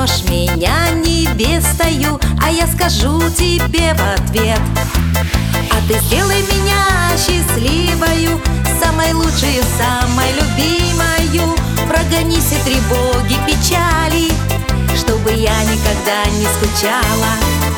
зовешь меня невестою, а я скажу тебе в ответ: а ты сделай меня счастливою, самой лучшей, самой любимою. Прогони все тревоги, печали, чтобы я никогда не скучала.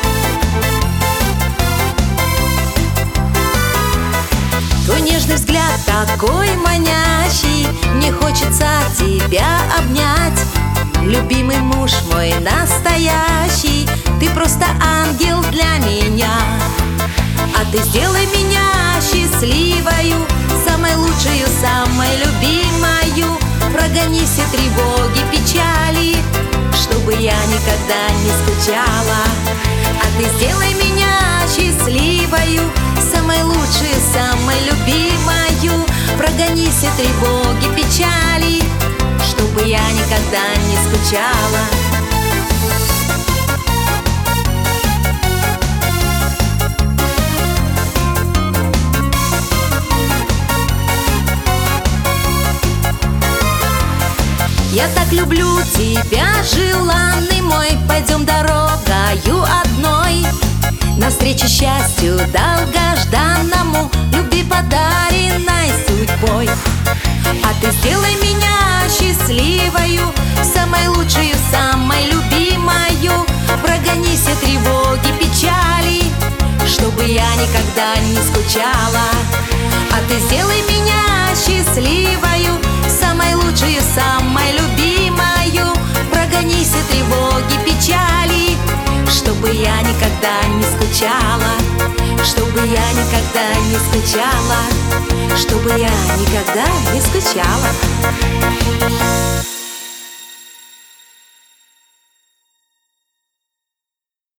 Твой нежный взгляд такой манящий, мне хочется тебя обнять. Любимый муж мой настоящий, ты просто ангел для меня. А ты сделай меня счастливою, самой лучшую, самой любимою. Прогони все тревоги, печали, чтобы я никогда не скучала. А ты сделай меня счастливою, самой лучшей, самой любимою. Прогони все тревоги, печали, чтобы я никогда не скучала. Я так люблю тебя, желанный мой. Пойдем дорогою одной, навстречу счастью долгожданному, любви подаренной судьбой. А ты сделай меня счастливою, самой лучшей, самой любимою. Прогони все тревоги, печали, чтобы я никогда не скучала. А ты сделай меня счастливою, самой лучшей, самой любимою. Прогони все тревоги, печали, чтобы я никогда не скучала. Чтобы я никогда не скучала. Чтобы я никогда не скучала.